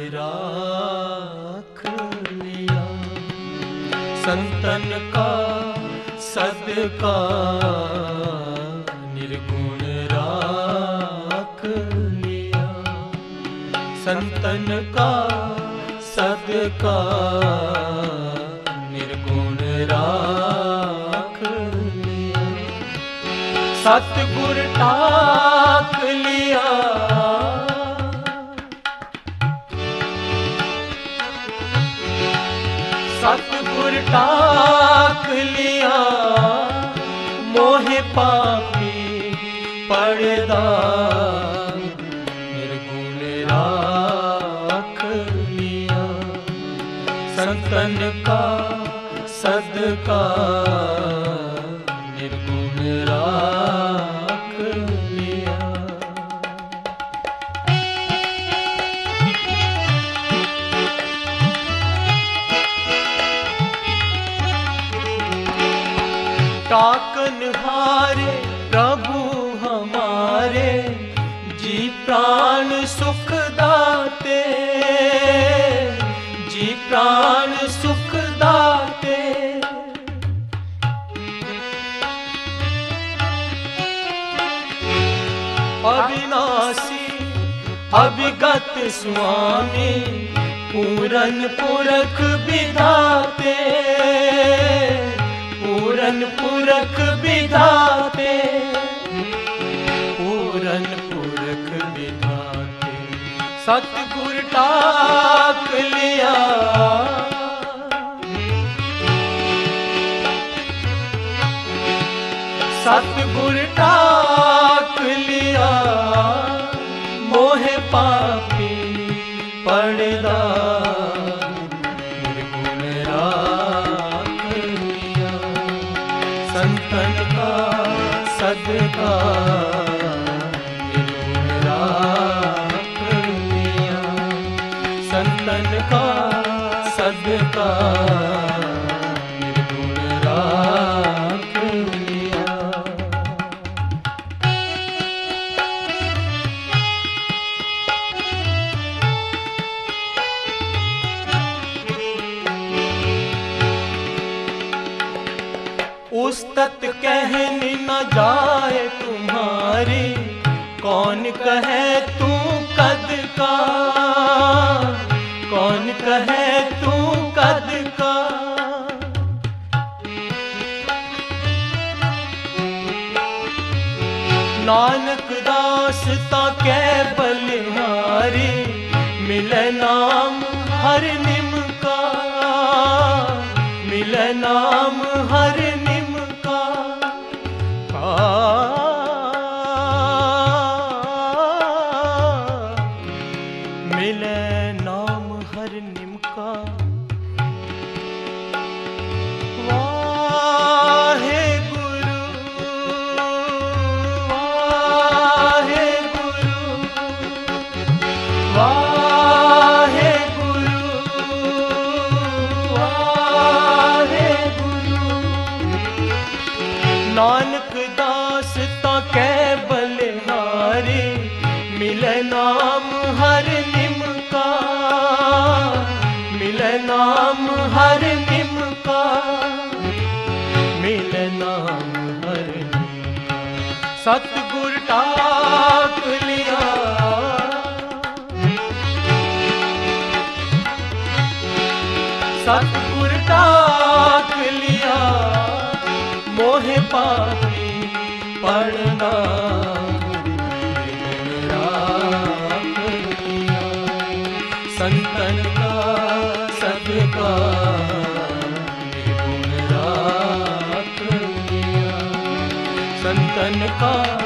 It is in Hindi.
राख लिया, संतन का सदका निर्गुण राख लिया, संतन का सदका निर्गुण राख लिया, सतगुर टाक लिया, सतगुर टाक लिया, मोहे पापी पड़दा निर्गुण राख लिया, संतन का सदका निर्गुण राख लिया। टाकन हारे प्रभु हमारे, जी प्राण सुख दाते, जी प्राण सुख दाते, अविनाशी अविगत स्वामी, पूरन पुरख विधाते, पूरन पुरख विधाते, पूरन पुरख विधाते, सतगुर टाक लिया, सतगुर टाक लिया, मोहे पापी पड़दा निर्गुण राख लिया, संतन का सदका निर्गुण राख लिया, संतन का सदका निर्गुण राख लिया। उस्तत कहनी न जाए तुम्हारी, कौन कहे तू कद का, कौन कहे तू कद का, नानक दास ता कै बलिहारी, मिले नाम हर निम का, मिले नाम हर निम का, मिले नाम हर निम का। वाहे गुरु वाहे गुरु वाहे गुरु वाहे गुरु, नानक दास ता कै बलिहारी, मिले नाम हर निम का, मिले नाम हर निम का, मिले नाम हर निम का, सतगुर टाक लिया, सतगुर टाक लिया, मोहे पापी पड़दा निर्गुण राख लिया, संतन का सदका निर्गुण राख लिया, संतन का